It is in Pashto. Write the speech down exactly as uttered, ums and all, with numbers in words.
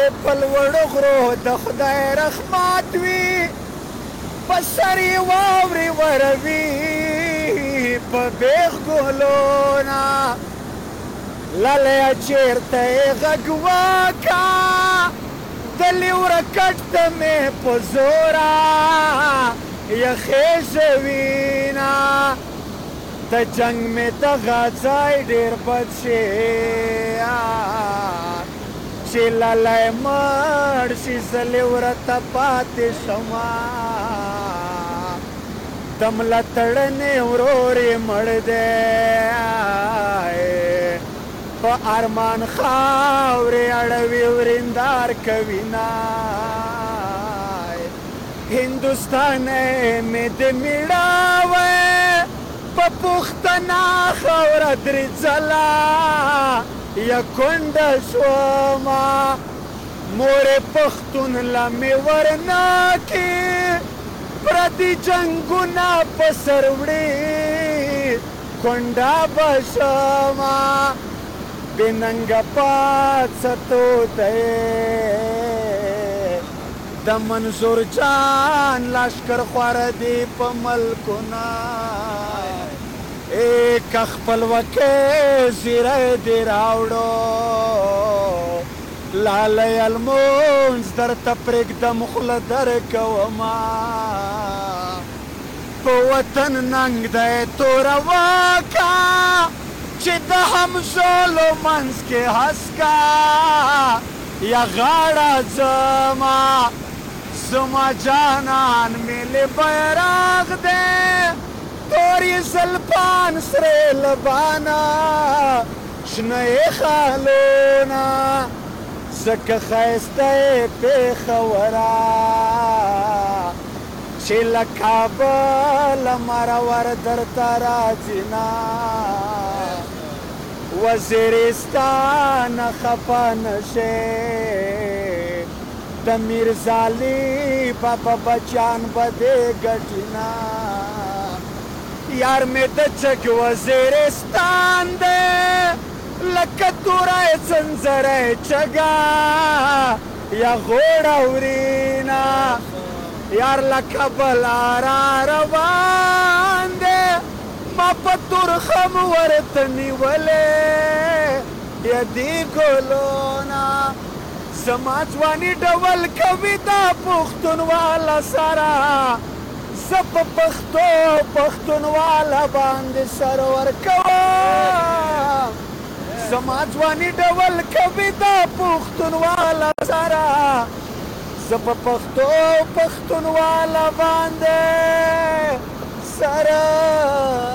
په لوړو غرو د خدای رحمت وي په سر یې واورې وروي په بیخ ګلونه لالیه چېرته یې غږ وکړه د لیوره کټ ته مې په زوره یخې ژوینه د جنګ مې دغه ځای ډېر بد شیان چې لالی مړ شي زه لیوره ته پاتې شمه د ملتړنې ورور یې مړ دی په ارمان خاورې اړوي ورندار کوینه هندوستانۍ مې د میړاوی په پښتنه خاوره درې ځله یا کونډه شومه مورې پښتون له مې ورنکي پردي جنګونه په سر وړي کونډه به شمه بې ننګه پاڅتو دی د منظور جان لشکر خواره دی په ملکونه ای که خپلوکۍ زیری دې راوړو لالی المونځ درته پرېږدم خوله درکومه په وطن ننګ دی توره وکه چې د همزولو منځ کې هسکه یا غاړه ځمه زما جانان ملي بیرغ دی تور یې زلفان سرې لبانه شنه یې خالونه ځکه ښایسته یې پېښوره چې له کابله مرور درته راځي نه وزیرستان خفه نشې د میرزالي بابا بچیان به دې ګټي نه یار مې د چک وزیرستان دی لکه توری څنځری چګه یا غوړه ورینه یار لکه بلا را روان دی ما په تورخم ورته نیولې یدي ګلونه زما ځواني ډول کوي دا پښتونواله سره زه په پښتو پښتونواله باندې سر ورکوم زما ځواني ډول کوي دا پښتونواله سره زه په پښتو پښتونواله باندې سره